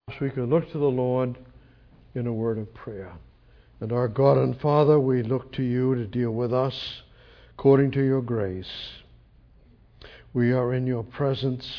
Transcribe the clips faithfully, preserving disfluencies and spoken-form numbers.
We can look to the Lord in a word of prayer. And our God and Father, we look to you to deal with us according to your grace. We are in your presence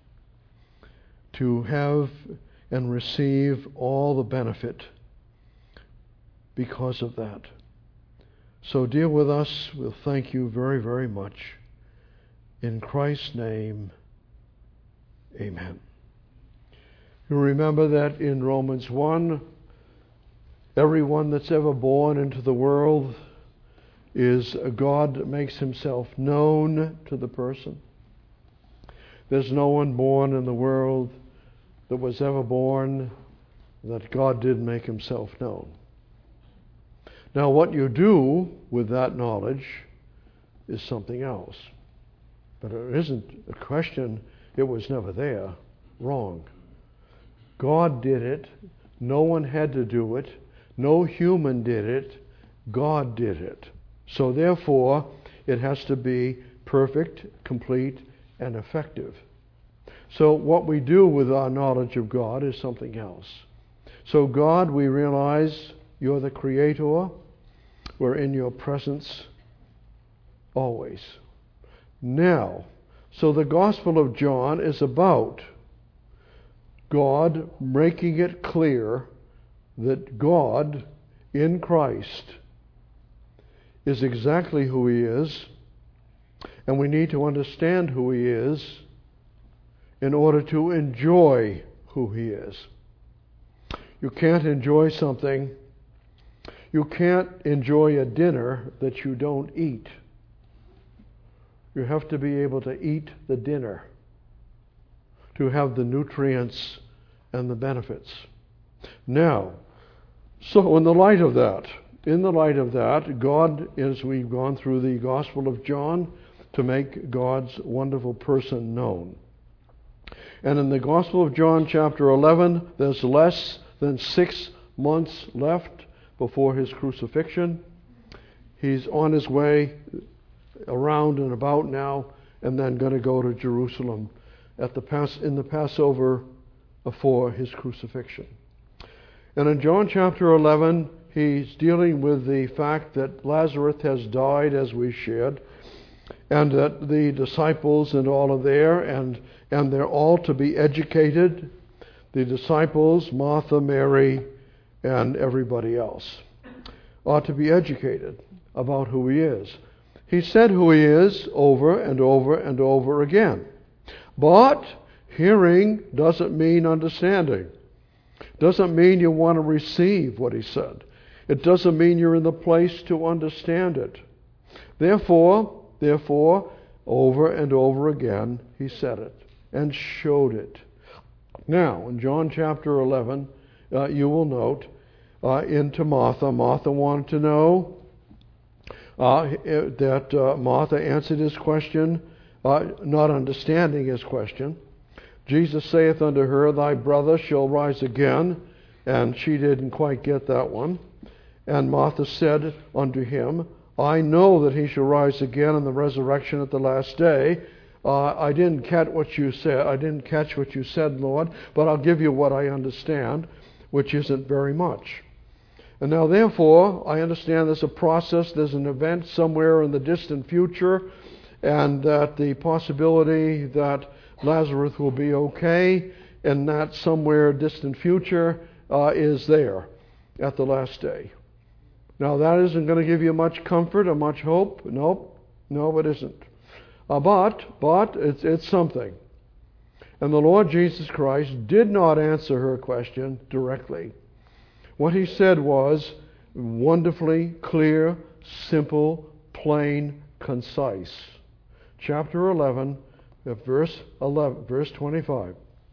to have and receive all the benefit because of that. So deal with us. We'll thank you very, very much. In Christ's name, amen. You remember that in Romans one, everyone that's ever born into the world is a God that makes himself known to the person. There's no one born in the world that was ever born that God didn't make himself known. Now, what you do with that knowledge is something else. But it isn't a question, it was never there. Wrong. God did it. No one had to do it. No human did it. God did it. So therefore, it has to be perfect, complete, and effective. So what we do with our knowledge of God is something else. So God, we realize you're the Creator. We're in your presence always. Now, so the Gospel of John is about God making it clear that God in Christ is exactly who he is, and we need to understand who he is in order to enjoy who he is. You can't enjoy something, you can't enjoy a dinner that you don't eat. You have to be able to eat the dinner to have the nutrients and the benefits. Now, so in the light of that, in the light of that, God, as we've gone through the Gospel of John, to make God's wonderful person known. And in the Gospel of John chapter eleven, there's less than six months left before his crucifixion. He's on his way around and about now, and then going to go to Jerusalem at the Pas- in the Passover for his crucifixion. And in John chapter eleven, he's dealing with the fact that Lazarus has died, as we shared, and that the disciples and all are there, and, and they're all to be educated. The disciples, Martha, Mary, and everybody else are to be educated about who he is. He said who he is over and over and over again. But hearing doesn't mean understanding. Doesn't mean you want to receive what he said. It doesn't mean you're in the place to understand it. Therefore, therefore, over and over again, he said it and showed it. Now, in John chapter eleven, uh, you will note, uh, into Martha, Martha wanted to know uh, that uh, Martha answered his question, uh, not understanding his question. Jesus saith unto her, thy brother shall rise again. And she didn't quite get that one. And Martha said unto him, I know that he shall rise again in the resurrection at the last day. Uh, I didn't catch what you said. I didn't catch what you said, Lord, but I'll give you what I understand, which isn't very much. And now, therefore, I understand there's a process, there's an event somewhere in the distant future, and that the possibility that Lazarus will be okay, and that somewhere distant future uh, is there at the last day. Now, that isn't going to give you much comfort or much hope. Nope. No, it isn't. Uh, but, but, it's, it's something. And the Lord Jesus Christ did not answer her question directly. What he said was wonderfully clear, simple, plain, concise. Chapter eleven, verse eleven, verse twenty-five.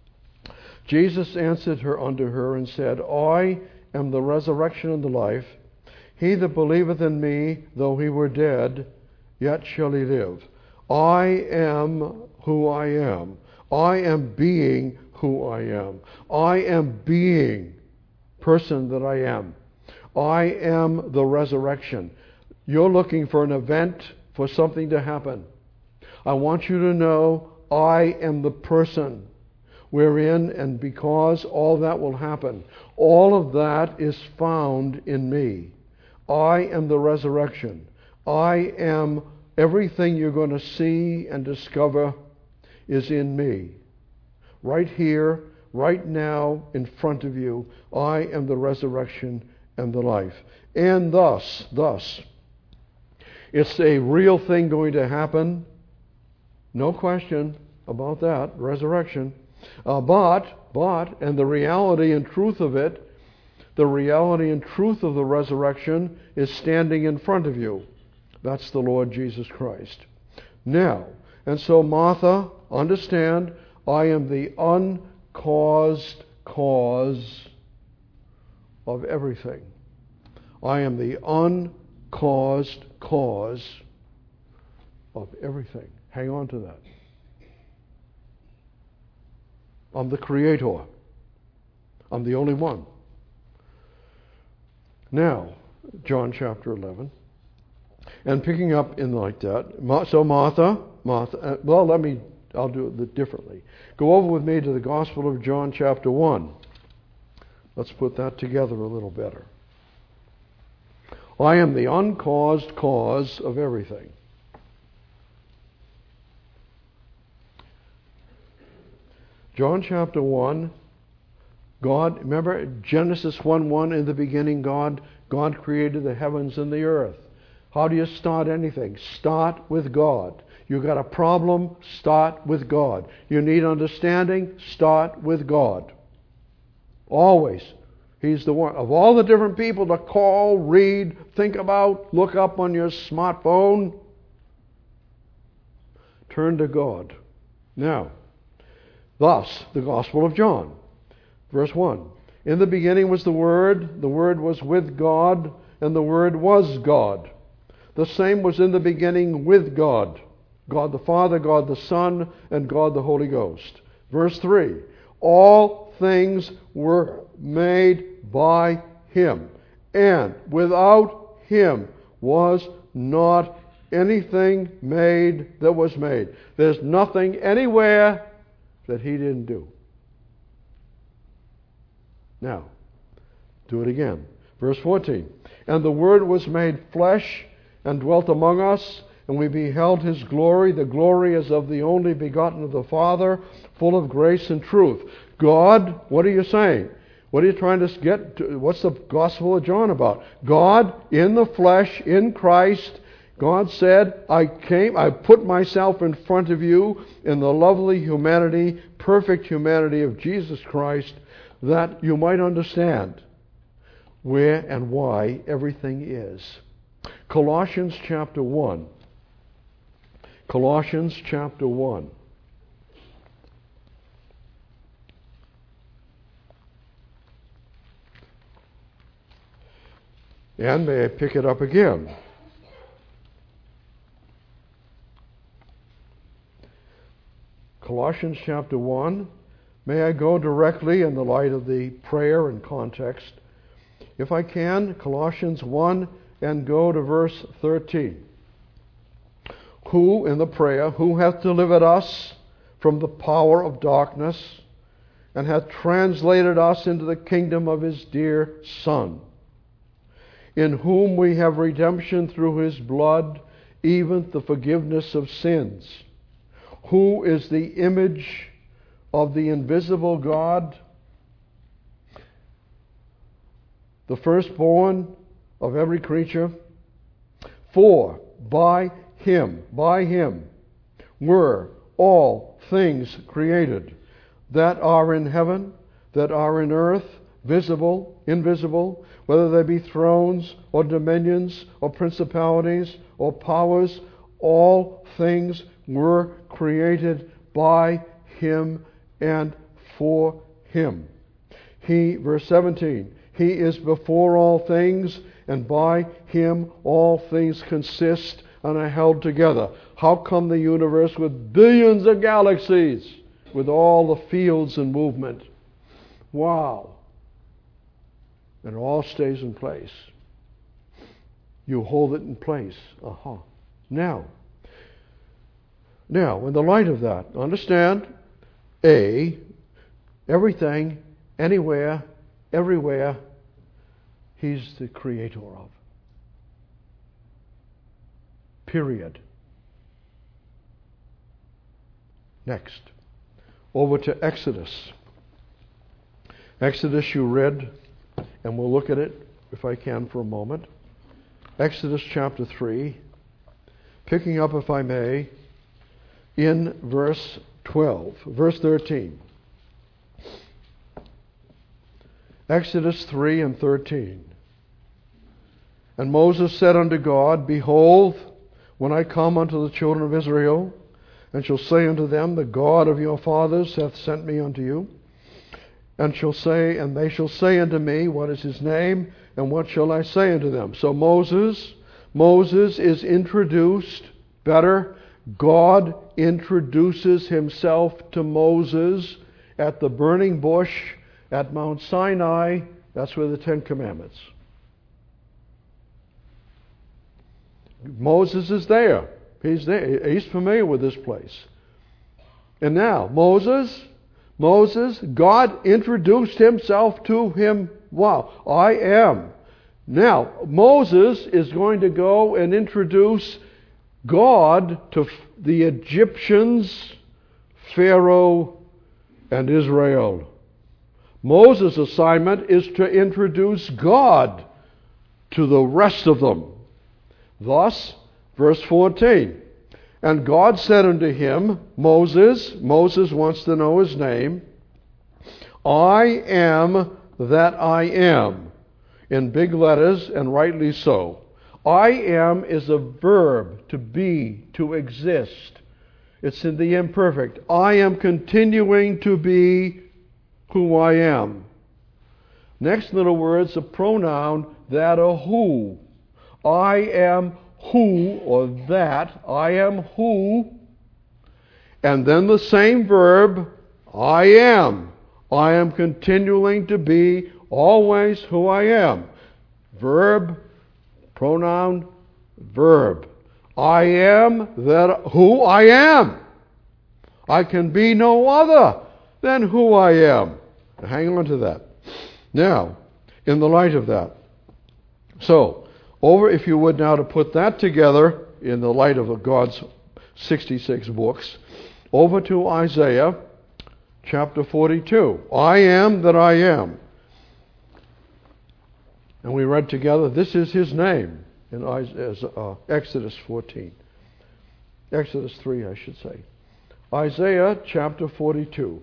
Jesus answered her unto her and said, I am the resurrection and the life. He that believeth in me, though he were dead, yet shall he live. I am who I am. I am being who I am. I am being person that I am. I am the resurrection. You're looking for an event, for something to happen. I want you to know I am the person. wherein and because all that will happen. All of that is found in me. I am the resurrection. I am everything you're going to see and discover is in me. Right here, right now, in front of you, I am the resurrection and the life. And thus, thus, it's a real thing going to happen. No question about that, resurrection. Uh, but, but, and the reality and truth of it, the reality and truth of the resurrection is standing in front of you. That's the Lord Jesus Christ. Now, and so Martha, understand, I am the uncaused cause of everything. I am the uncaused cause of everything. Hang on to that. I'm the creator. I'm the only one. Now, John chapter eleven. And picking up in like that. So Martha, Martha, well, let me, I'll do it differently. Go over with me to the Gospel of John chapter one. Let's put that together a little better. I am the uncaused cause of everything. John chapter one, God, remember Genesis one one, in the beginning God, God created the heavens and the earth. How do you start anything? Start with God. You got a problem? Start with God. You need understanding? Start with God. Always. He's the one. Of all the different people to call, read, think about, look up on your smartphone, turn to God. Now, thus, the Gospel of John, verse one. In the beginning was the Word, the Word was with God, and the Word was God. The same was in the beginning with God. God the Father, God the Son, and God the Holy Ghost. Verse three. All things were made by Him, and without Him was not anything made that was made. There's nothing anywhere that He didn't do. Now, do it again. Verse fourteen. And the Word was made flesh and dwelt among us, and we beheld His glory. The glory is of the only begotten of the Father, full of grace and truth. God, what are you saying? What are you trying to get to? What's the Gospel of John about? God in the flesh, in Christ. God said, I came, I put myself in front of you in the lovely humanity, perfect humanity of Jesus Christ, that you might understand where and why everything is. Colossians chapter one. Colossians chapter one. And may I pick it up again? Colossians chapter one. May I go directly in the light of the prayer and context? If I can, Colossians one, and go to verse thirteen. Who, in the prayer, who hath delivered us from the power of darkness, and hath translated us into the kingdom of His dear Son, in whom we have redemption through His blood, even the forgiveness of sins, who is the image of the invisible God, the firstborn of every creature. For by Him, by Him, were all things created, that are in heaven, that are in earth, visible, invisible, whether they be thrones or dominions or principalities or powers. All things were created by Him and for Him. He, verse seventeen, He is before all things, and by Him all things consist and are held together. How come the universe with billions of galaxies, with all the fields in movement? Wow. And it all stays in place. You hold it in place. Aha. Now, now, in the light of that, understand, A, everything, anywhere, everywhere, He's the creator of. Period. Next, over to Exodus. Exodus you read, and we'll look at it, if I can, for a moment. Exodus chapter three, picking up, if I may, in verse twelve, verse thirteen. Exodus three and thirteen. And Moses said unto God, Behold, when I come unto the children of Israel, and shall say unto them, The God of your fathers hath sent me unto you, and shall say, and they shall say unto me, What is his name, and what shall I say unto them? So Moses, Moses is introduced, better, God introduces himself to Moses at the burning bush at Mount Sinai. That's where the Ten Commandments. Moses is there. He's there. He's familiar with this place. And now, Moses, Moses, God introduced himself to him. Wow, I am. Now, Moses is going to go and introduce God to the Egyptians, Pharaoh, and Israel. Moses' assignment is to introduce God to the rest of them. Thus, verse fourteen, and God said unto him, Moses, Moses wants to know his name, I am that I am, in big letters, and rightly so. I am is a verb, to be, to exist. It's in the imperfect. I am continuing to be who I am. Next little word's a pronoun, that or who. I am who, or that. I am who. And then the same verb, I am. I am continuing to be always who I am. Verb, pronoun, verb. I am that who I am. I can be no other than who I am. Hang on to that. Now, in the light of that, so, over, if you would now, to put that together in the light of God's sixty-six books, over to Isaiah chapter forty-two. I am that I am. And we read together, this is his name in uh, Exodus fourteen. Exodus three, I should say. Isaiah chapter forty-two.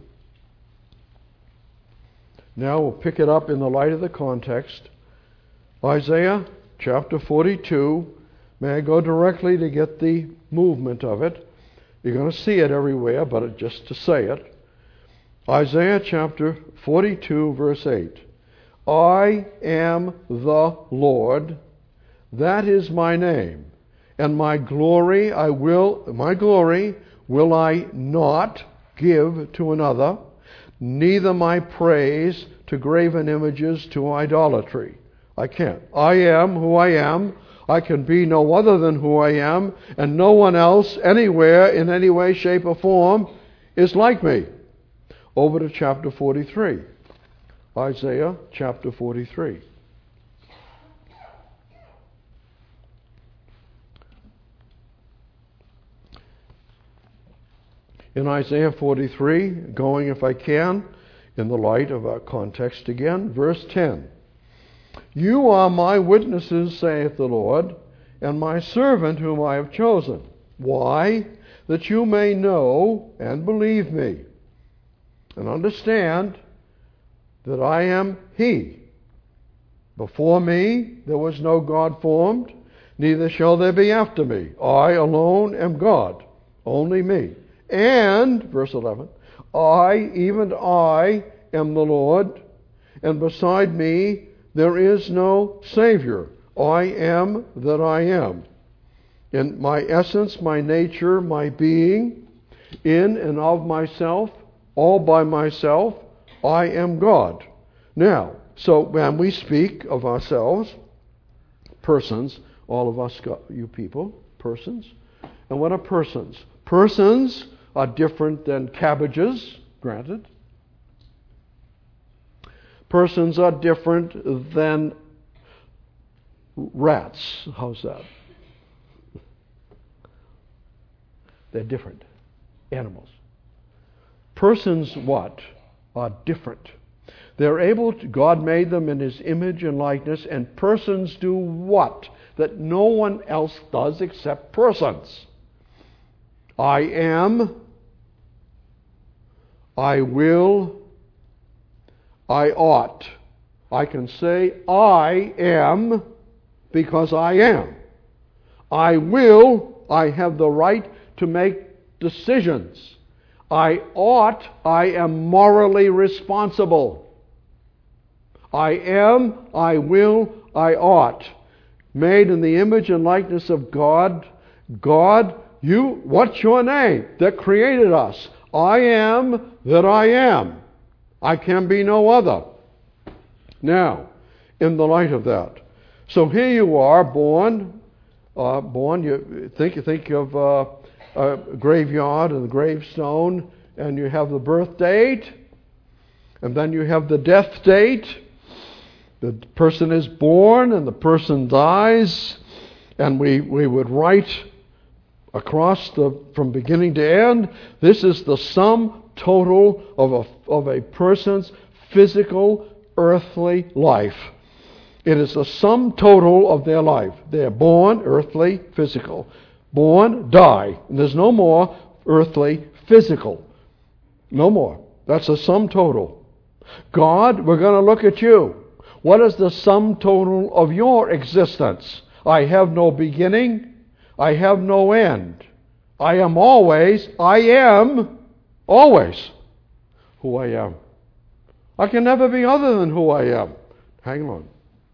Now we'll pick it up in the light of the context. Isaiah chapter forty-two. May I go directly to get the movement of it? You're going to see it everywhere, but just to say it. Isaiah chapter forty-two, verse eight. I am the Lord, that is my name, and my glory I will my glory will I not give to another, neither my praise to graven images, to idolatry. I can't. I am who I am. I can be no other than who I am, and no one else anywhere in any way, shape, or form is like me. Over to chapter forty-three. Isaiah chapter forty-three. In Isaiah forty-three, going, if I can, in the light of our context again, verse ten. You are my witnesses, saith the Lord, and my servant whom I have chosen. Why? That you may know and believe me, and understand that I am He. Before me there was no God formed, neither shall there be after me. I alone am God, only me. And, verse eleven, I, even I, am the Lord, and beside me there is no Savior. I am that I am. In my essence, my nature, my being, in and of myself, all by myself, I am God. Now, so when we speak of ourselves, persons, all of us, you people, persons. And what are persons? Persons are different than cabbages, granted. Persons are different than rats. How's that? They're different animals. Persons what? Are different. They're able to, God made them in His image and likeness, and persons do what? That no one else does except persons. I am, I will, I ought. I can say I am because I am. I will, I have the right to make decisions. I ought, I am morally responsible. I am, I will, I ought. Made in the image and likeness of God. God, you, what's your name that created us? I am that I am. I can be no other. Now, in the light of that, so here you are, born, uh, born. You think, think of uh, a graveyard and the gravestone, and you have the birth date, and then you have the death date. The person is born and the person dies, and we, we would write across the from beginning to end, this is the sum total of a, of a person's physical, earthly life. It is the sum total of their life. They are born, earthly, physical. Born, die. And there's no more earthly, physical. No more. That's the sum total. God, we're going to look at you. What is the sum total of your existence? I have no beginning. I have no end. I am always, I am always who I am. I can never be other than who I am. Hang on.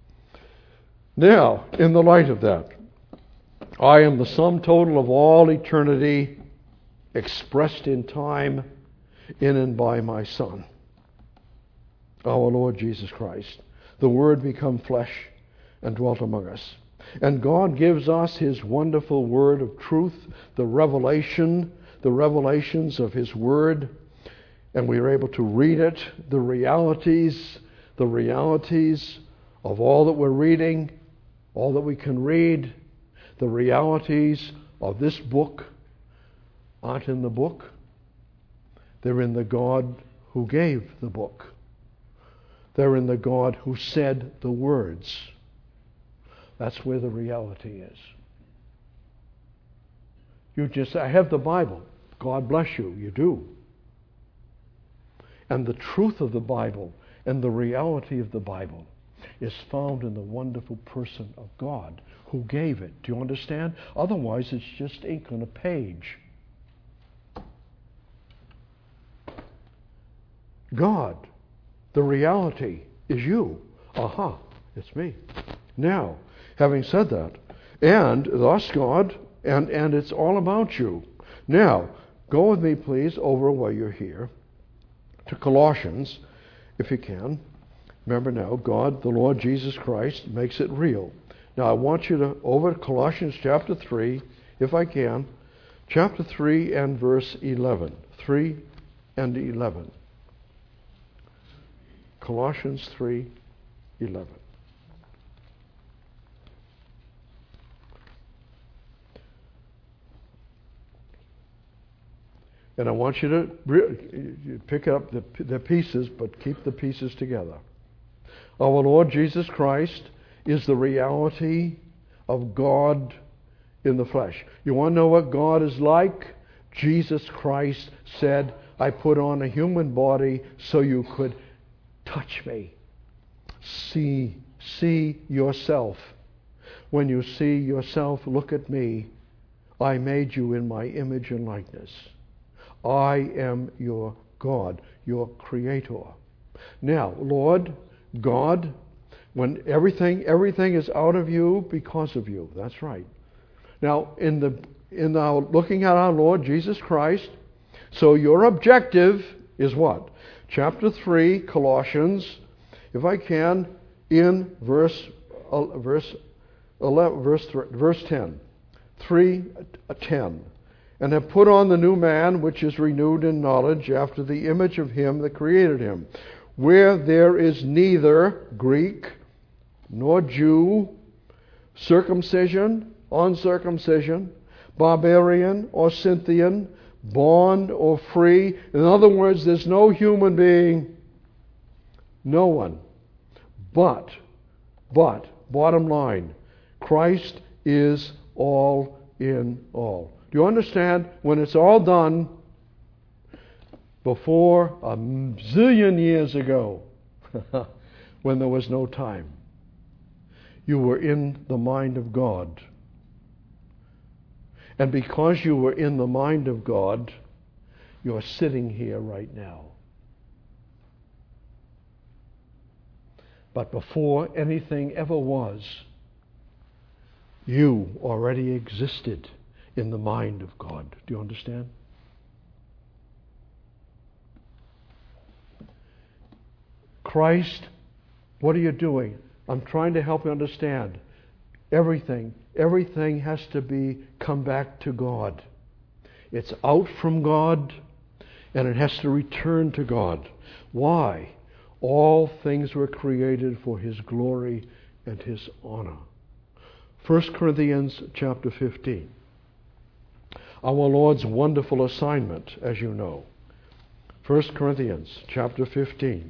Now, in the light of that, I am the sum total of all eternity expressed in time in and by my Son, our Lord Jesus Christ. The Word become flesh and dwelt among us. And God gives us His wonderful word of truth, the revelation, the revelations of His Word, and we are able to read it, the realities, the realities of all that we're reading, all that we can read, the realities of this book aren't in the book. They're in the God who gave the book. They're in the God who said the words. That's where the reality is. You just say, I have the Bible. God bless you. You do. And the truth of the Bible and the reality of the Bible is found in the wonderful person of God who gave it. Do you understand? Otherwise, it's just ink on a page. God, the reality is you. Aha, it's me. Now, having said that, and thus God, and, and it's all about you. Now, go with me, please, over while you're here to Colossians, if you can. Remember now, God, the Lord Jesus Christ, makes it real. Now, I want you to, over to Colossians chapter three, if I can, chapter three and verse eleven. three and eleven. Colossians three, eleven. And I want you to re- pick up the, the pieces, but keep the pieces together. Our Lord Jesus Christ is the reality of God in the flesh. You want to know what God is like? Jesus Christ said, I put on a human body so you could touch me. See, see yourself. When you see yourself, look at me. I made you in my image and likeness. I am your God, your Creator. Now, Lord, God, when everything everything is out of you because of you. That's right. Now, in the in our looking at our Lord Jesus Christ, so your objective is what? Chapter three, Colossians, if I can, in verse uh, verse eleven, verse verse ten, three ten. And have put on the new man, which is renewed in knowledge after the image of him that created him, where there is neither Greek nor Jew, circumcision, uncircumcision, barbarian or Scythian, bond or free. In other words, there's no human being, no one. But, but, bottom line, Christ is all in all. Do you understand? When it's all done, before a zillion years ago, when there was no time, you were in the mind of God. And because you were in the mind of God, you're sitting here right now. But before anything ever was, you already existed in the mind of God. Do you understand? Christ, what are you doing? I'm trying to help you understand. Everything, everything has to be come back to God. It's out from God, and it has to return to God. Why? All things were created for His glory and His honor. First Corinthians chapter fifteen. Our Lord's wonderful assignment, as you know. First Corinthians chapter fifteen.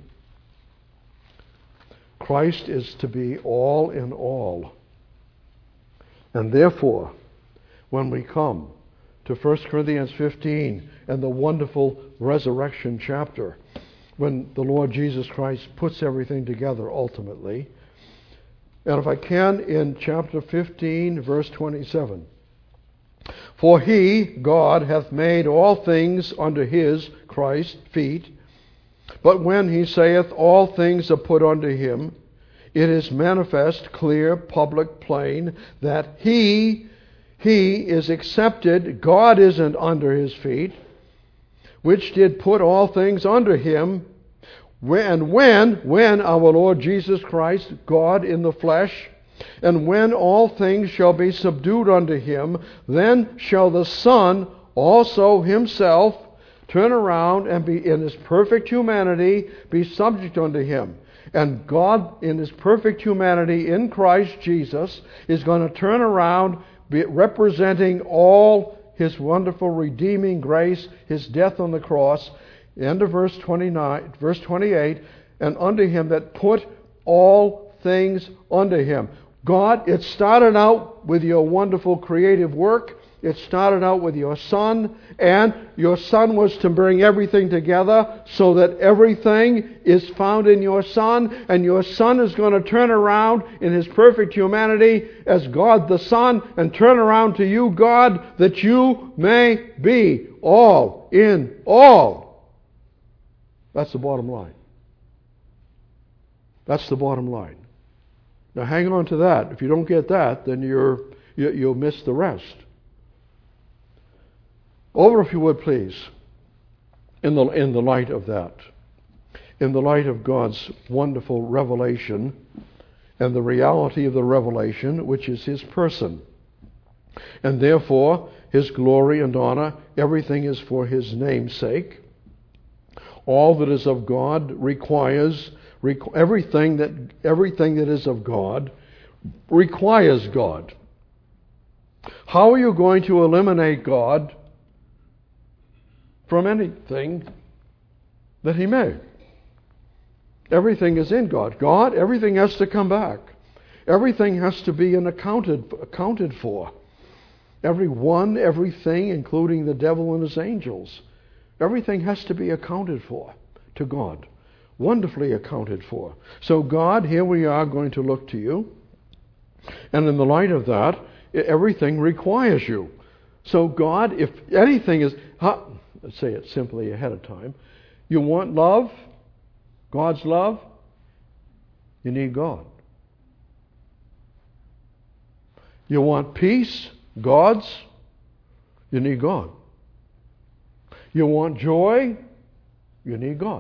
Christ is to be all in all. And therefore, when we come to First Corinthians fifteen and the wonderful resurrection chapter, when the Lord Jesus Christ puts everything together ultimately, and if I can, in chapter fifteen, verse twenty-seven, for He, God, hath made all things under His, Christ, feet. But when He saith, all things are put under Him, it is manifest, clear, public, plain, that He, He is accepted, God isn't under His feet, which did put all things under Him. And when, when our Lord Jesus Christ, God in the flesh, and when all things shall be subdued unto Him, then shall the Son also Himself turn around and be in His perfect humanity, be subject unto Him. And God in His perfect humanity in Christ Jesus is going to turn around, be representing all His wonderful redeeming grace, His death on the cross. End of verse twenty-nine, verse twenty-eight, and unto Him that put all things under Him. God, it started out with your wonderful creative work. It started out with your Son, and your Son was to bring everything together so that everything is found in your Son, and your Son is going to turn around in His perfect humanity as God the Son and turn around to you, God, that you may be all in all. That's the bottom line. That's the bottom line. Now hang on to that. If you don't get that, then you're, you, you'll miss the rest. Over, if you would, please, in the, in the light of that, in the light of God's wonderful revelation and the reality of the revelation, which is His person. And therefore, His glory and honor, everything is for His name's sake. All that is of God requires, requ- everything that everything that is of God requires God. How are you going to eliminate God from anything that He made? Everything is in God. God, everything has to come back. Everything has to be an accounted accounted for. Every one, everything, including the devil and his angels. Everything has to be accounted for to God. Wonderfully accounted for. So God, here we are going to look to you. And in the light of that, everything requires you. So God, if anything is, let's say it simply ahead of time, you want love, God's love, you need God. You want peace, God's, you need God. You want joy, you need God.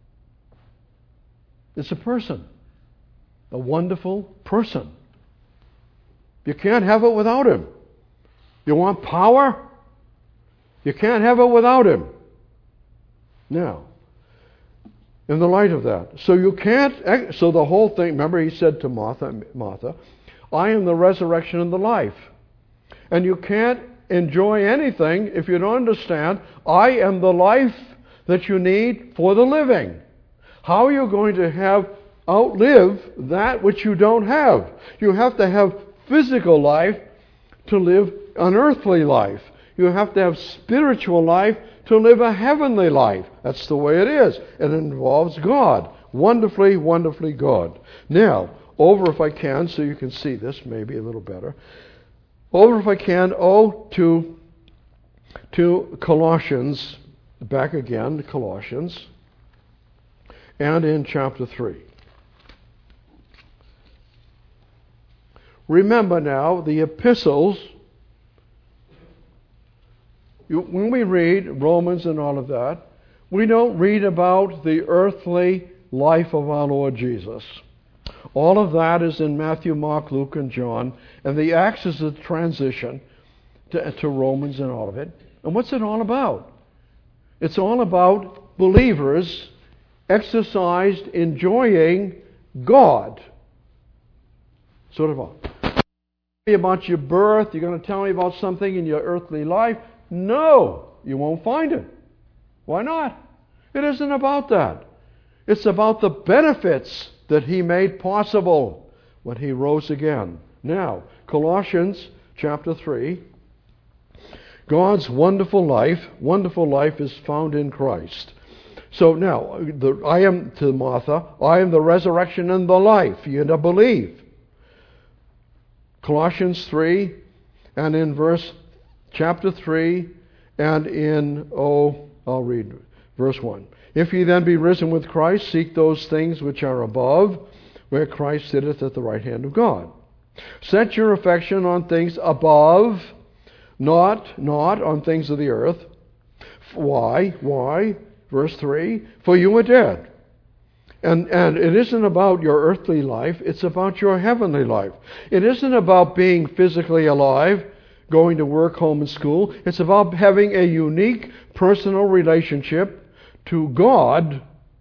It's a person, a wonderful person. You can't have it without Him. You want power? You can't have it without Him. Now, In the light of that. So you can't, so the whole thing, remember he said to Martha, Martha, I am the resurrection and the life. And you can't enjoy anything if you don't understand, I am the life that you need for the living. How are you going to have, outlive that which you don't have? You have to have physical life to live an earthly life. You have to have spiritual life to live a heavenly life. That's the way it is. It involves God. Wonderfully, wonderfully God. Now, over if I can, so you can see this maybe a little better. Over if I can, oh, to, to Colossians, back again to Colossians, and in chapter three. Remember now, the epistles, you, when we read Romans and all of that, we don't read about the earthly life of our Lord Jesus. All of that is in Matthew, Mark, Luke, and John, and the Acts is a transition to, to Romans and all of it. And what's it all about? It's all about believers exercised enjoying God. Sort of all. Tell me about your birth. You're going to tell me about something in your earthly life? No, you won't find it. Why not? It isn't about that. It's about the benefits that He made possible when He rose again. Now, Colossians chapter three. God's wonderful life, wonderful life is found in Christ. So now, the, I am, to Martha, I am the resurrection and the life. You to believe. Colossians three, and in verse, chapter three, and in, oh, I'll read verse one. If ye then be risen with Christ, seek those things which are above, where Christ sitteth at the right hand of God. Set your affection on things above, not, not on things of the earth. Why? Why? Verse three, for you are dead. And, and it isn't about your earthly life, it's about your heavenly life. It isn't about being physically alive, going to work, home, and school. It's about having a unique personal relationship to God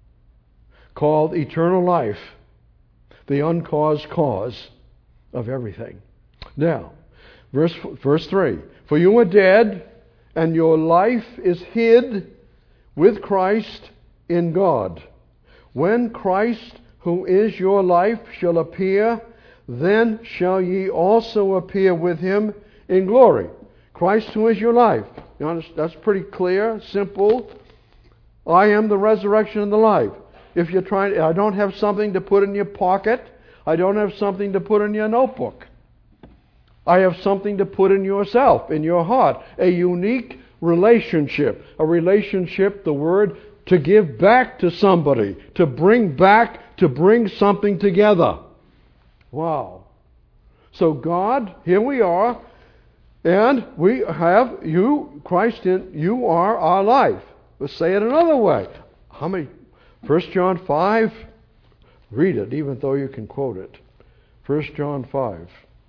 called eternal life, the uncaused cause of everything. Now, verse, verse three, for you are dead, and your life is hid with Christ in God. When Christ, who is your life, shall appear, then shall ye also appear with Him in glory. Christ, who is your life. You understand? That's pretty clear, simple. I am the resurrection and the life. If you're trying, I don't have something to put in your pocket. I don't have something to put in your notebook. I have something to put in yourself, in your heart. A unique relationship. A relationship, the word, to give back to somebody. To bring back, to bring something together. Wow. So God, here we are, and we have you, Christ in, you are our life. Let's say it another way. How many? First John five. Read it, even though you can quote it. First John five.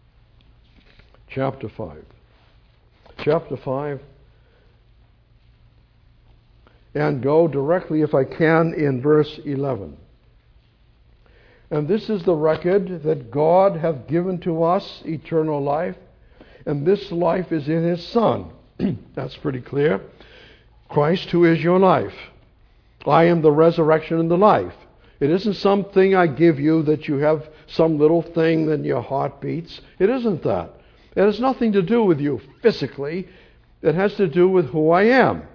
Chapter five. Chapter five. And go directly, if I can, in verse eleven. And this is the record that God hath given to us eternal life, and this life is in His Son. That's pretty clear. Christ, who is your life. I am the resurrection and the life. It isn't something I give you that you have some little thing that your heart beats. It isn't that. It has nothing to do with you physically. It has to do with who I am.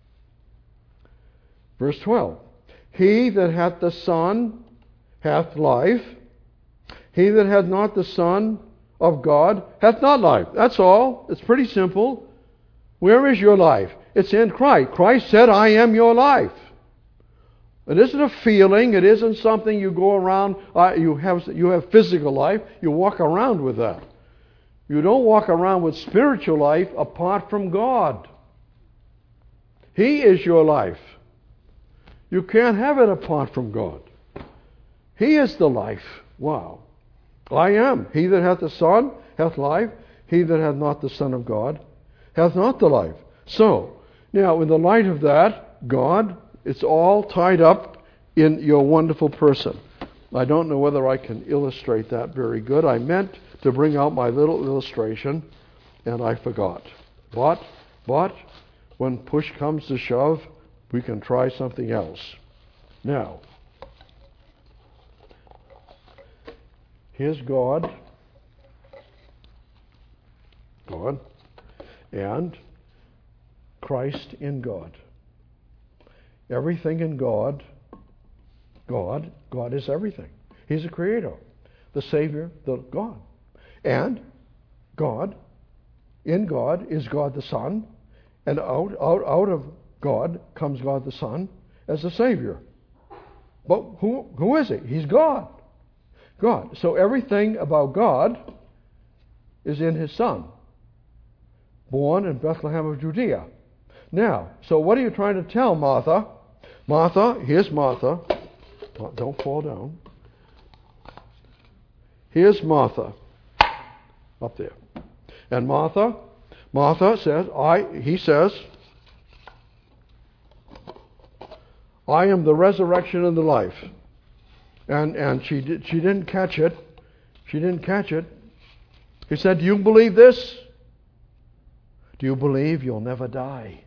Verse twelve. He that hath the Son hath life. He that hath not the Son of God hath not life. That's all. It's pretty simple. Where is your life? It's in Christ. Christ said, I am your life. It isn't a feeling. It isn't something you go around, uh, you have you have physical life. You walk around with that. You don't walk around with spiritual life apart from God. He is your life. You can't have it apart from God. He is the life. Wow. I am. He that hath the Son hath life. He that hath not the Son of God hath not the life. So, now in the light of that, God, it's all tied up in your wonderful person. I don't know whether I can illustrate that very good. I meant to bring out my little illustration, and I forgot. But, but, when push comes to shove, we can try something else. Now, here's God. God. And Christ in God. Everything in God. God. God is everything. He's the creator, the Savior, the God. And God, in God is God the Son, and out, out, out of God comes God the Son as the Savior. But who, who is he? He's God. God. So everything about God is in his Son, born in Bethlehem of Judea. Now, so what are you trying to tell Martha? Martha, here's Martha. Don't fall down. Here's Martha up there. And Martha, Martha says, I, he says, I am the resurrection and the life. And and she did, she didn't catch it. She didn't catch it. He said, do you believe this? Do you believe you'll never die?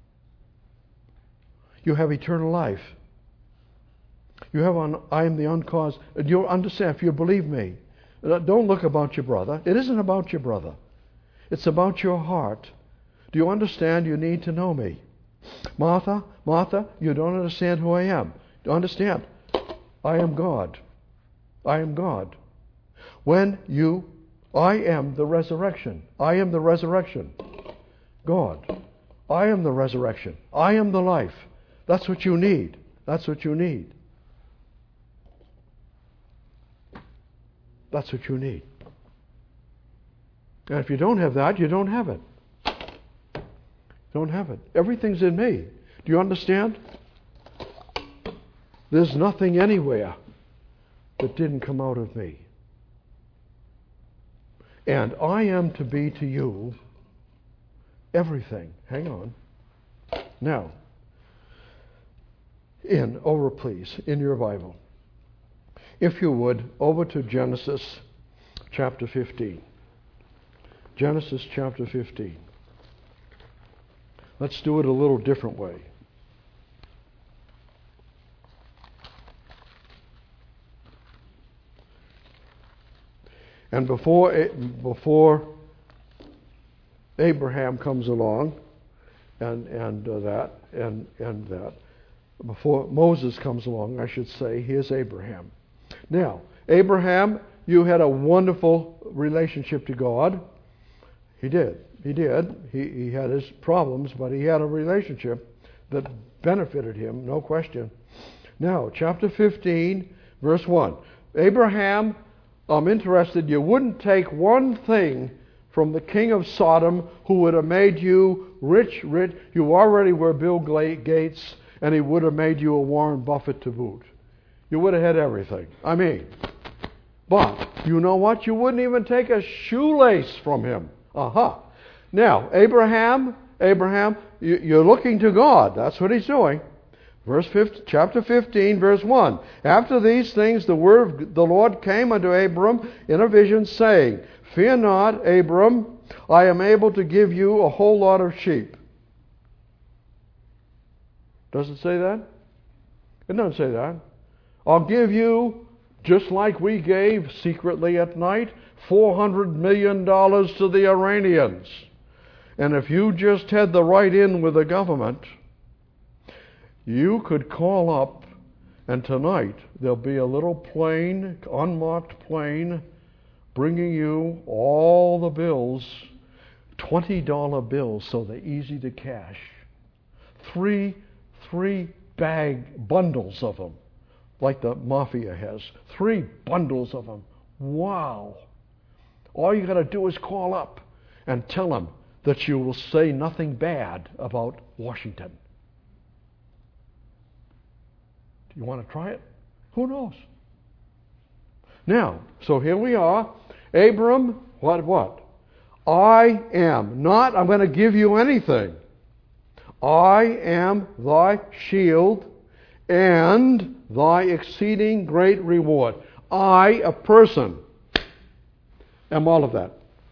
You have eternal life. You have on, I am the uncaused. You understand, if you believe me, don't look about your brother. It isn't about your brother. It's about your heart. Do you understand you need to know me? Martha, Martha, you don't understand who I am. Do you understand? I am God. I am God. When you, I am the resurrection. I am the resurrection. God. I am the resurrection. I am the life. That's what you need. That's what you need. That's what you need. And if you don't have that, you don't have it. Don't have it. Everything's in me. Do you understand? There's nothing anywhere that didn't come out of me. And I am to be to you everything. Hang on. Now, in, over please, in your Bible. If you would, over to Genesis chapter fifteen. Genesis chapter fifteen. Let's do it a little different way. And before before Abraham comes along, and and uh, that and and that before Moses comes along, I should say, here's Abraham. Now, Abraham, you had a wonderful relationship to God. He did. He did. He, he had his problems, but he had a relationship that benefited him, no question. Now, chapter fifteen, verse one. Abraham, I'm interested, you wouldn't take one thing from the king of Sodom who would have made you rich, rich. You already were Bill Gates, and he would have made you a Warren Buffett to boot. You would have had everything. I mean, but you know what? You wouldn't even take a shoelace from him. Aha. Uh-huh. Now, Abraham, Abraham, you, you're looking to God. That's what he's doing. Verse fifteen, chapter fifteen, verse one. After these things, the word of the Lord came unto Abram in a vision, saying, Fear not, Abram, I am able to give you a whole lot of sheep. Does it say that? It doesn't say that. I'll give you, just like we gave secretly at night, four hundred million dollars to the Iranians. And if you just had the right in with the government, you could call up, and tonight there'll be a little plane, unmarked plane, bringing you all the bills, twenty dollar bills, so they're easy to cash. Three, three bag bundles of them, like the mafia has. Three bundles of them. Wow. All you got to do is call up and tell them that you will say nothing bad about Washington. Do you want to try it? Who knows? Now, so here we are. Abram, what, what? I am not, I'm going to give you anything. I am thy shield and thy exceeding great reward. I, a person, am all of that.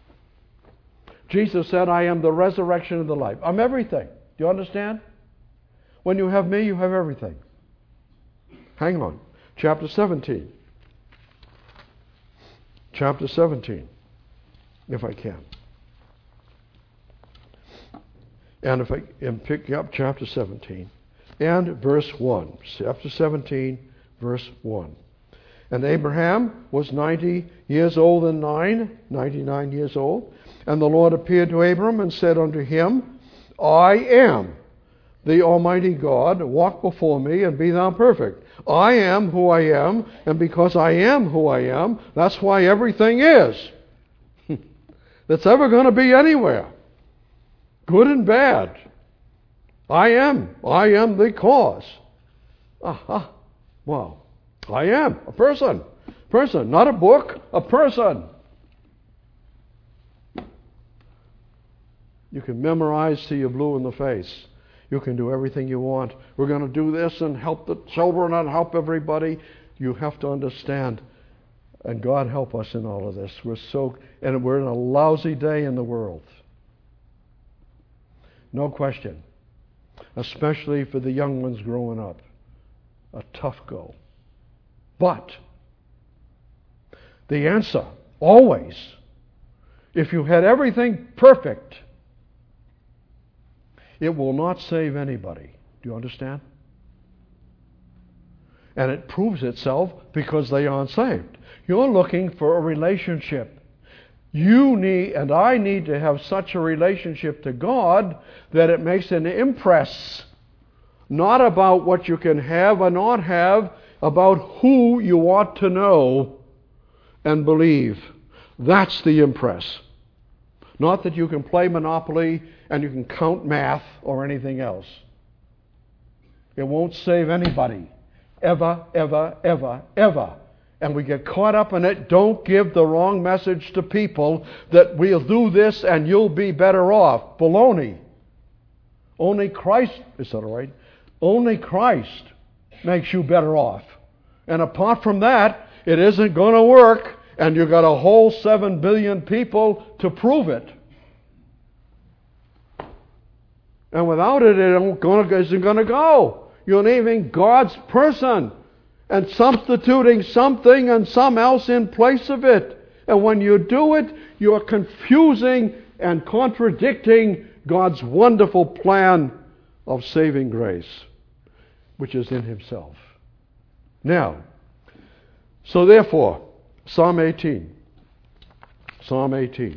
Jesus said, I am the resurrection and the life. I'm everything. Do you understand? When you have me, you have everything. Hang on. Chapter seventeen. Chapter seventeen, if I can. And if I can pick up chapter seventeen and verse one. Chapter seventeen, verse one. And Abraham was ninety years old and nine, ninety-nine years old. And the Lord appeared to Abram and said unto him, I am the Almighty God, walk before me and be thou perfect. I am who I am, and because I am who I am, that's why everything is that's ever going to be anywhere, good and bad. I am. I am the cause. Aha. Wow. I am a person. Person, not a book, a person. You can memorize till you're blue in the face. You can do everything you want. We're going to do this and help the children and help everybody. You have to understand, and God help us in all of this. We're so, and we're in a lousy day in the world. No question. Especially for the young ones growing up. A tough go. But the answer, always, if you had everything perfect, it will not save anybody. Do you understand? And it proves itself because they aren't saved. You're looking for a relationship. You need, and I need to have such a relationship to God that it makes an impress, not about what you can have or not have, about who you ought to know and believe. That's the impress. Not that you can play Monopoly and you can count math or anything else. It won't save anybody. Ever, ever, ever, ever. And we get caught up in it. Don't give the wrong message to people that we'll do this and you'll be better off. Baloney. Only Christ, is that all right? Only Christ makes you better off. And apart from that, it isn't going to work. And you've got a whole seven billion people to prove it. And without it, it isn't going to go. You're naming God's person and substituting something and some else in place of it. And when you do it, you're confusing and contradicting God's wonderful plan of saving grace, which is in Himself. Now, so therefore, Psalm eighteen. Psalm eighteen.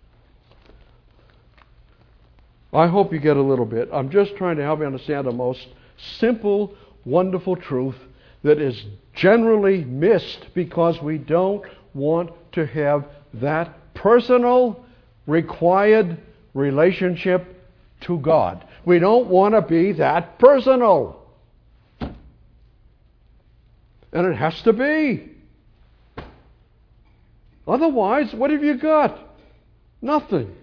I hope you get a little bit. I'm just trying to help you understand the most simple, wonderful truth that is generally missed because we don't want to have that personal, required relationship to God. We don't want to be that personal. And it has to be. Otherwise, what have you got? Nothing.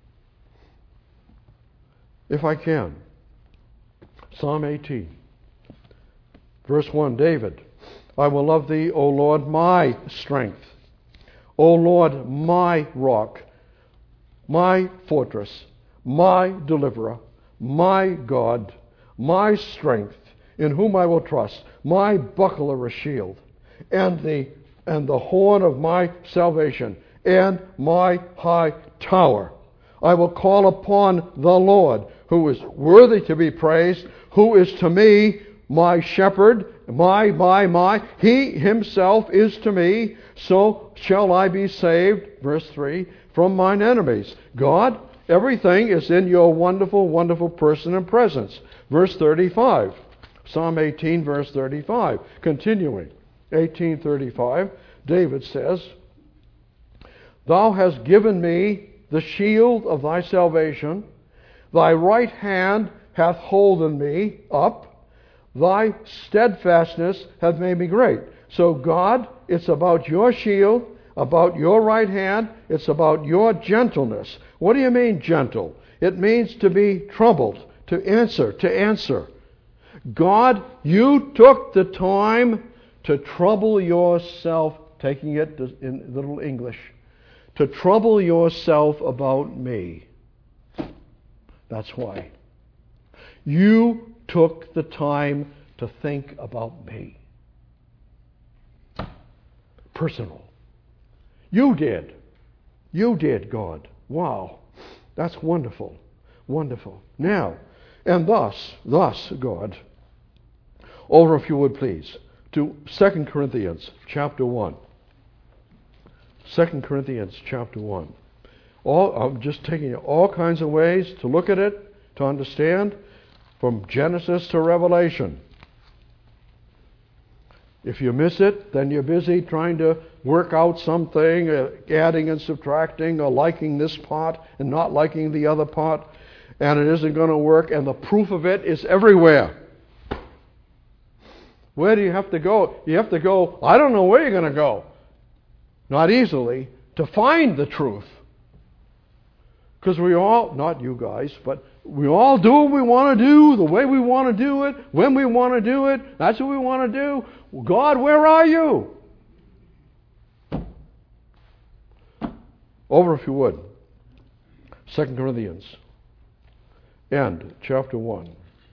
If I can. Psalm eighteen. Verse one, David. I will love thee, O Lord, my strength. O Lord, my rock, my fortress, my deliverer, my God, my strength, in whom I will trust, my buckler, a shield, and the and the horn of my salvation, and my high tower. I will call upon the Lord, who is worthy to be praised, who is to me my shepherd, my, my, my. He himself is to me, so shall I be saved, verse three, from mine enemies. God, everything is in your wonderful, wonderful person and presence. Verse thirty-five. Psalm eighteen, verse thirty-five. Continuing. eighteen thirty-five, David says, Thou hast given me the shield of thy salvation. Thy right hand hath holden me up. Thy steadfastness hath made me great. So God, it's about your shield, about your right hand. It's about your gentleness. What do you mean gentle? It means to be troubled, to answer, to answer. God, you took the time to trouble yourself, taking it in little English, to trouble yourself about me. That's why. You took the time to think about me. Personal. You did. You did, God. Wow. That's wonderful. Wonderful. Now, and thus, thus, God, over if you would please, to Second Corinthians chapter one. Second Corinthians chapter one. All, I'm just taking all kinds of ways to look at it, to understand, from Genesis to Revelation. If you miss it, then you're busy trying to work out something, uh, adding and subtracting, or liking this part and not liking the other part, and it isn't going to work, and the proof of it is everywhere. Where do you have to go? You have to go, I don't know where you're going to go. Not easily, to find the truth. Because we all, not you guys, but we all do what we want to do, the way we want to do it, when we want to do it. That's what we want to do. God, where are you? Over if you would. Second Corinthians. And chapter one.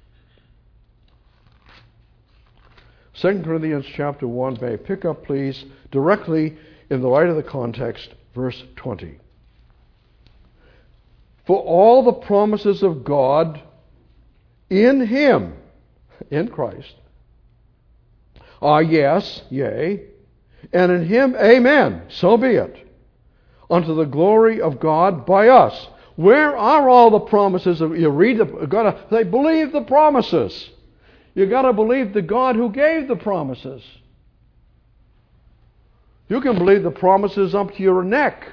Second Corinthians chapter one. May I pick up, please, directly in the light of the context, verse twenty. For all the promises of God in Him, in Christ, are yes, yea, and in Him, amen, so be it, unto the glory of God by us. Where are all the promises? Of, you read, the, got to say, believe the promises. You got to believe the God who gave the promises. You can believe the promises up to your neck,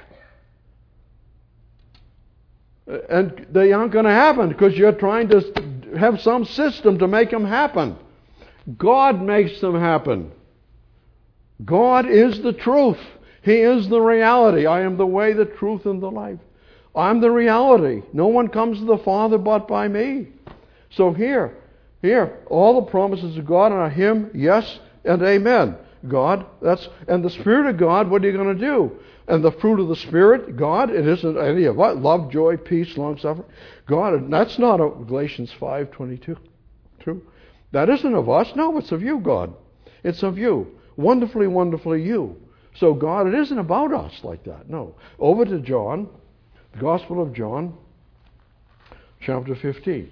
and they aren't going to happen because you're trying to have some system to make them happen. God makes them happen. God is the truth. He is the reality. I am the way, the truth, and the life. I'm the reality. No one comes to the Father but by me. So here, here, all the promises of God are Him, yes, and amen. God, that's, and the Spirit of God, what are you going to do? And the fruit of the Spirit, God, it isn't any of what? Love, joy, peace, long-suffering. God, that's not a Galatians five twenty-two. True. That isn't of us. No, it's of you, God. It's of you. Wonderfully, wonderfully you. So God, it isn't about us like that. No. Over to John, the Gospel of John, chapter fifteen.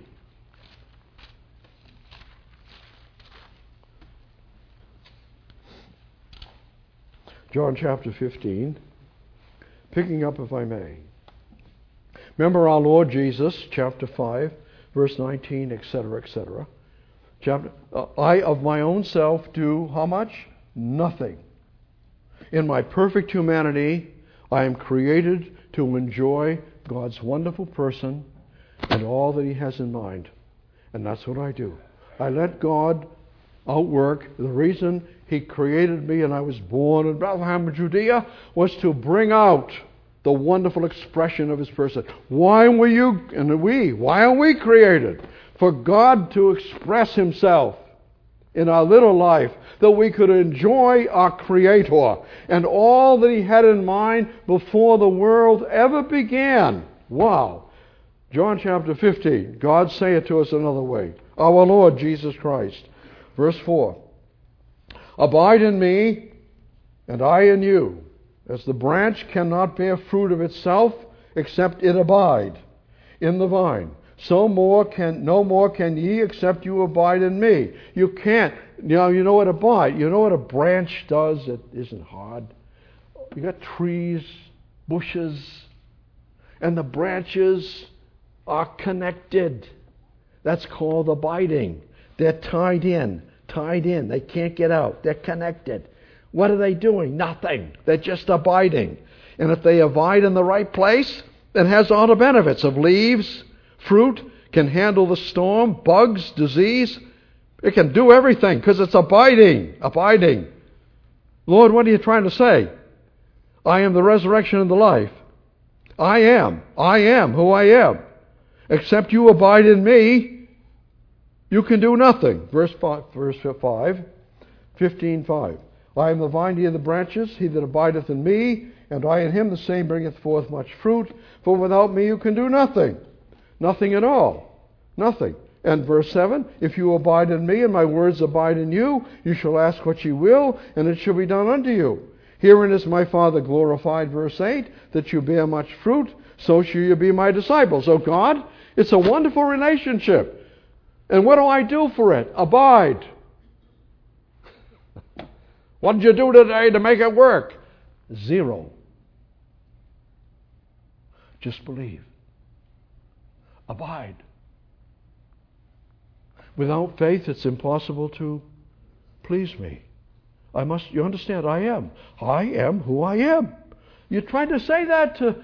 John chapter fifteen. Picking up, if I may. Remember our Lord Jesus, chapter five, verse nineteen, et cetera, et cetera. Chapter, uh, I of my own self do how much? Nothing. In my perfect humanity, I am created to enjoy God's wonderful person and all that He has in mind. And that's what I do. I let God outwork. The reason He created me and I was born in Bethlehem, Judea, was to bring out the wonderful expression of His person. Why were you, and we, why are we created? For God to express Himself in our little life, that we could enjoy our Creator and all that He had in mind before the world ever began. Wow. John chapter fifteen. God say it to us another way. Our Lord Jesus Christ. Verse four. Abide in me, and I in you, as the branch cannot bear fruit of itself, except it abide in the vine. So more can no more can ye, except you abide in me. You can't. You know, you know what abide. You know what a branch does? It isn't hard. You got trees, bushes, and the branches are connected. That's called abiding. They're tied in. Tied in. They can't get out. They're connected. What are they doing? Nothing. They're just abiding. And if they abide in the right place, it has all the benefits of leaves, fruit, can handle the storm, bugs, disease. It can do everything because it's abiding. Abiding. Lord, what are you trying to say? I am the resurrection and the life. I am. I am who I am. Except you abide in me, you can do nothing. Verse five, verse five, fifteen five. I am the vine, ye are the branches. He that abideth in me, and I in him, the same bringeth forth much fruit. For without me you can do nothing. Nothing at all. Nothing. And verse seven, if you abide in me, and my words abide in you, you shall ask what ye will, and it shall be done unto you. Herein is my Father glorified, verse eight, that you bear much fruit, so shall you be my disciples. So God, it's a wonderful relationship. And what do I do for it? Abide. What did you do today to make it work? Zero. Just believe. Abide. Without faith, it's impossible to please me. I must, you understand, I am. I am who I am. You tried to say that to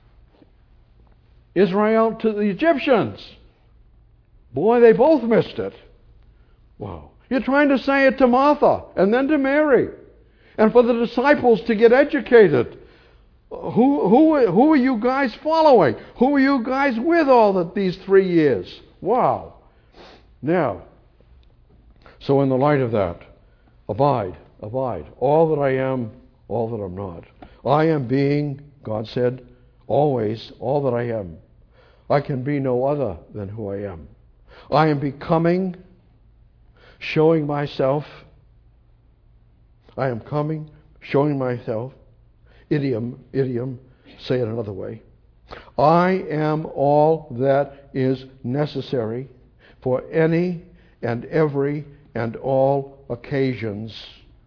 Israel, to the Egyptians. Boy, they both missed it. Wow. You're trying to say it to Martha and then to Mary. And for the disciples to get educated. Who, who, who are you guys following? Who are you guys with all the, these three years? Wow. Now, so in the light of that, abide, abide. All that I am, all that I'm not. I am being, God said, always all that I am. I can be no other than who I am. I am becoming, showing myself. I am coming, showing myself. Idiom, idiom, say it another way. I am all that is necessary for any and every and all occasions.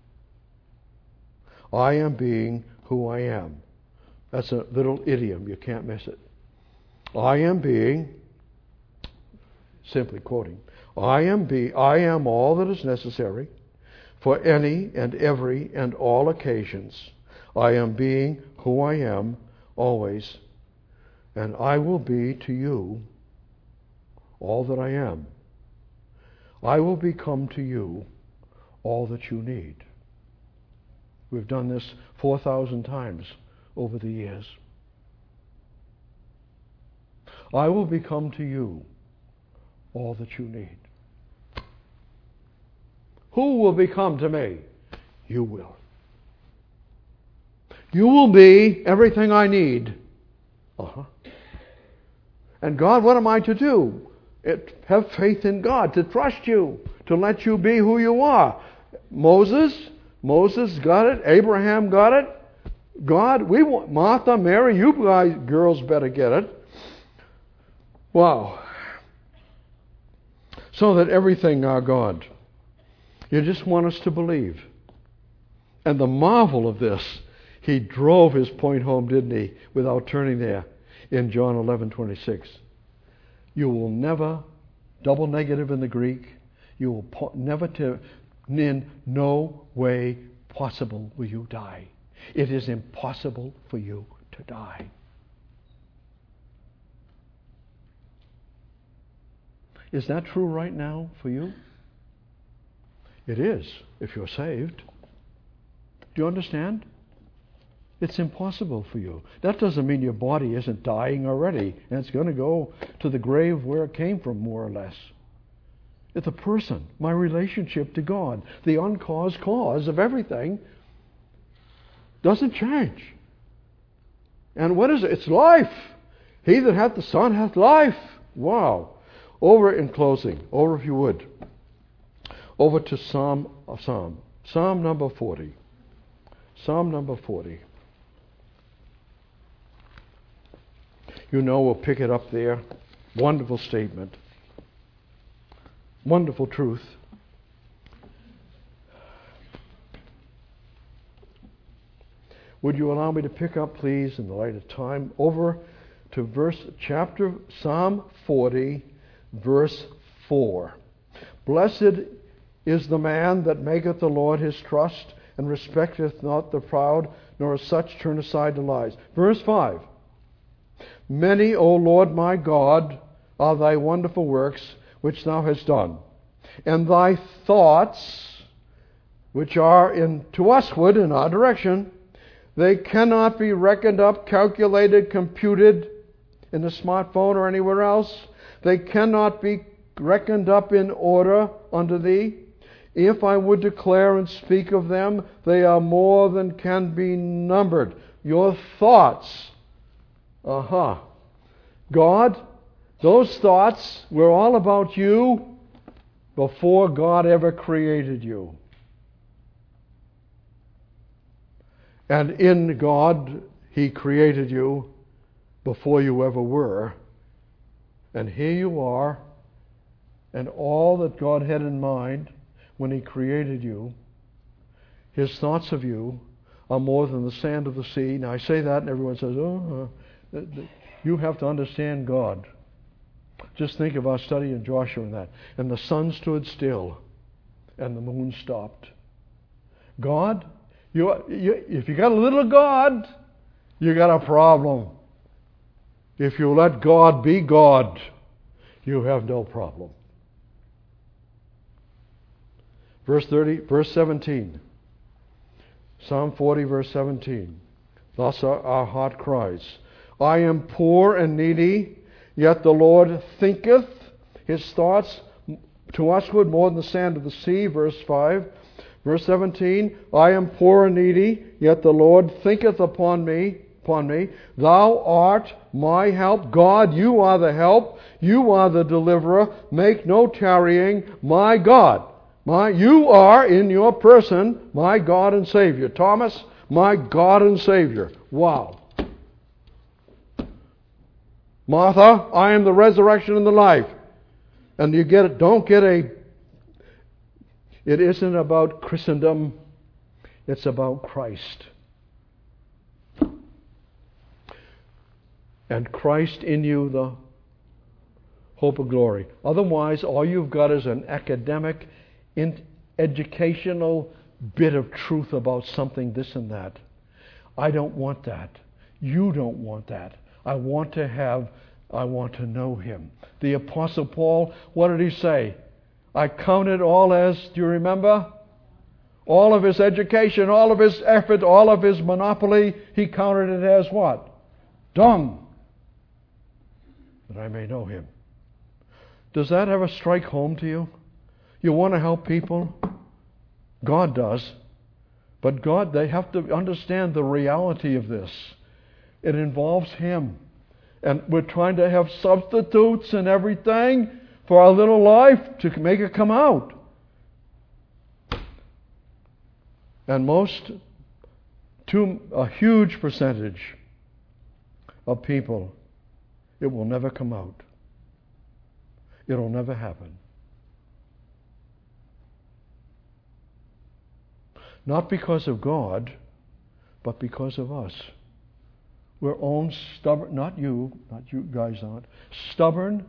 I am being who I am. That's a little idiom. You can't miss it. I am being, simply quoting, I am be I am all that is necessary for any and every and all occasions. I am being who I am always, and I will be to you all that I am. I will become to you all that you need. We've done this four thousand times over the years. I will become to you all that you need. Who will become to me? You will. You will be everything I need. Uh-huh. And God, what am I to do? It, have faith in God, to trust you, to let you be who you are. Moses, Moses got it. Abraham got it. God, we want Martha, Mary, you guys, girls better get it. Wow. So that everything our God. You just want us to believe. And the marvel of this, he drove his point home, didn't he, without turning there in John eleven twenty-six. You will never, double negative in the Greek, you will po- never, to, in no way possible will you die. It is impossible for you to die. Is that true right now for you? It is, if you're saved. Do you understand? It's impossible for you. That doesn't mean your body isn't dying already, and it's going to go to the grave where it came from, more or less. It's a person, my relationship to God, the uncaused cause of everything, doesn't change. And what is it? It's life. He that hath the Son hath life. Wow. Over in closing, over if you would, over to Psalm, uh, Psalm, Psalm number forty. Psalm number forty. You know, we'll pick it up there. Wonderful statement. Wonderful truth. Would you allow me to pick up, please, in the light of time, over to verse, chapter, Psalm forty, verse four. Blessed is the man that maketh the Lord his trust, and respecteth not the proud, nor as such turn aside to lies. Verse five. Many, O Lord my God, are thy wonderful works which thou hast done, and thy thoughts, which are in to usward in our direction, they cannot be reckoned up, calculated, computed in the smartphone or anywhere else. They cannot be reckoned up in order unto thee? If I would declare and speak of them, they are more than can be numbered. Your thoughts. Aha. Uh-huh. God, those thoughts were all about you before God ever created you. And in God, He created you before you ever were. And here you are, and all that God had in mind when He created you, His thoughts of you are more than the sand of the sea. Now I say that and everyone says, oh, uh, you have to understand God. Just think of our study in Joshua and that. And the sun stood still and the moon stopped. God, you, you, if you got a little God, you got a problem. If you let God be God, you have no problem. Verse thirty, verse seventeen. Psalm forty, verse seventeen. Thus our, our heart cries, I am poor and needy, yet the Lord thinketh. His thoughts to usward more than the sand of the sea. Verse five. Verse seventeen. I am poor and needy, yet the Lord thinketh upon me. Upon me. Thou art my help. God, you are the help. You are the deliverer. Make no tarrying. My God. My, you are in your person my God and Savior. Thomas, my God and Savior. Wow. Martha, I am the resurrection and the life. And you get it, don't get a, it isn't about Christendom, it's about Christ. And Christ in you, the hope of glory. Otherwise, all you've got is an academic, in educational bit of truth about something, this and that. I don't want that. You don't want that. I want to have, I want to know Him. The Apostle Paul, what did he say? I count it all as, do you remember? All of his education, all of his effort, all of his monopoly, he counted it as what? Dung. That I may know Him. Does that ever strike home to you? You want to help people? God does. But God, they have to understand the reality of this. It involves Him. And we're trying to have substitutes and everything for our little life to make it come out. And most, to a huge percentage of people, it will never come out. It'll never happen. Not because of God, but because of us. We're own stubborn, not you, not you guys aren't, stubborn,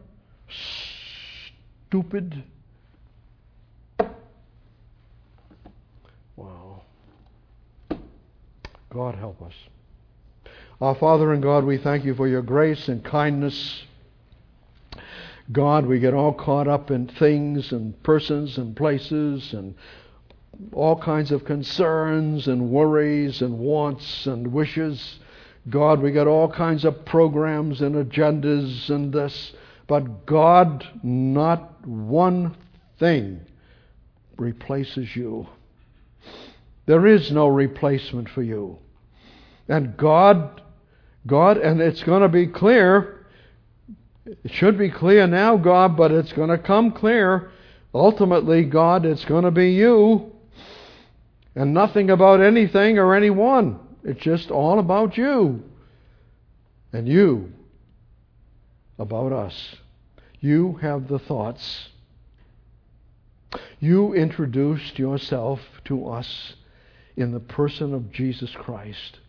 stupid. Wow. God help us. Our Father and God, we thank You for Your grace and kindness. God, we get all caught up in things and persons and places and all kinds of concerns and worries and wants and wishes. God, we got all kinds of programs and agendas and this, but God, not one thing replaces You. There is no replacement for You. And God, God, and it's going to be clear, it should be clear now, God, but it's going to come clear. Ultimately, God, it's going to be You. And nothing about anything or anyone. It's just all about You. And You about us. You have the thoughts. You introduced Yourself to us in the person of Jesus Christ.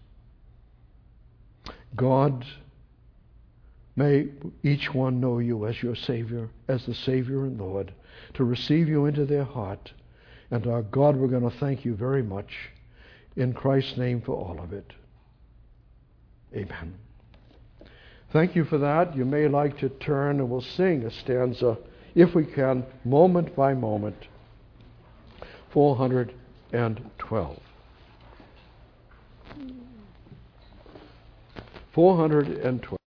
God, may each one know You as your Savior, as the Savior and Lord, to receive You into their heart. And our God, we're going to thank You very much in Christ's name for all of it. Amen. Thank you for that. You may like to turn and we'll sing a stanza, if we can, moment by moment. four hundred twelve. four hundred twelve.